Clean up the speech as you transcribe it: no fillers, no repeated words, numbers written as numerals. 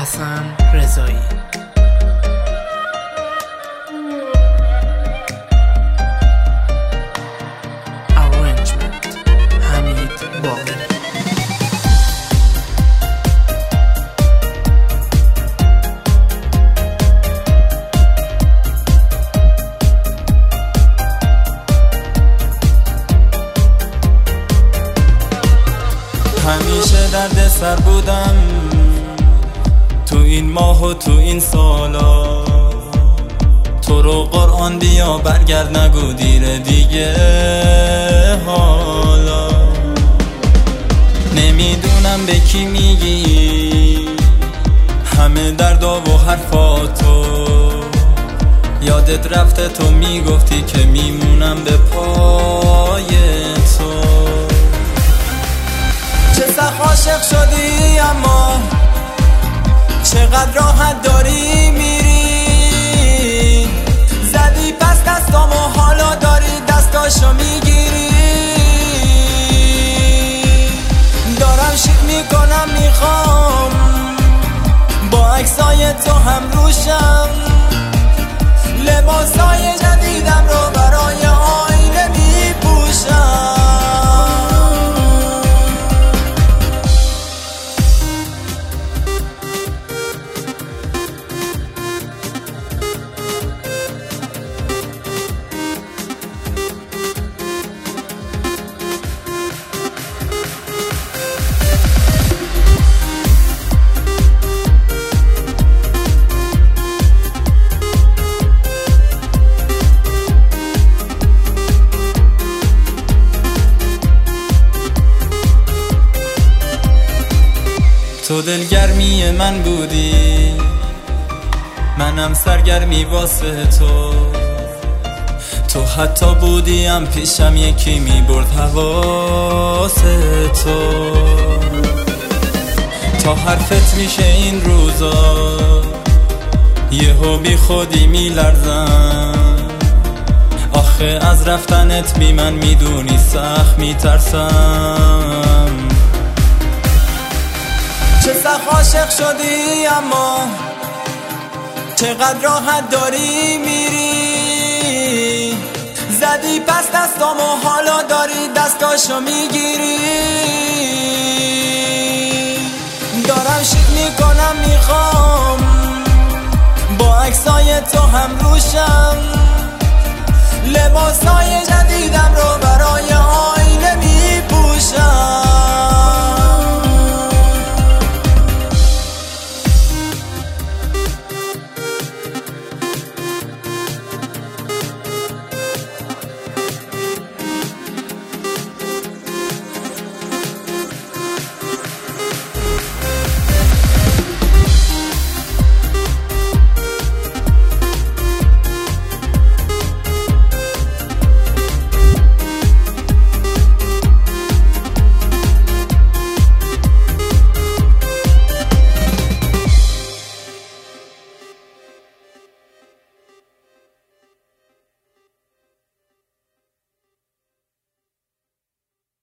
حسن رضایی. Arrangement حمید باقری. همیشه درد سر بودم تو این ماه و تو این سالا، تو رو قرآن بیا برگرد نگو دیر دیگه. حالا نمیدونم به کی میگی همه دردا و حرفاتو، یادت رفته تو میگفتی که میمونم به پای تو. چه سخت عاشق شدی اما چقدر راحت داری میری، زدی پس دستامو حالا داری دستاشو میگیری. دارم شیک میکنم میخوام با عکسای تو هم روشم، لباسای جدیدم رو برای آینه میپوشم. تو دلگرمی من بودی، منم سرگرمی واسه تو. تو حتی بودیم پیشم یکی میبرد حواس تو. تا حرفت میشه این روزا یهو بی خودی میلرزم، آخه از رفتنت بی من میدونی سخت میترسم. چه سخت عاشق شدی اما چقدر راحت داری میری، زدی پس دستامو حالا داری دستاشو میگیری. دارم شیک میکنم میخوام با عکسای تو هم روشم، لباسای جدیدم رو برای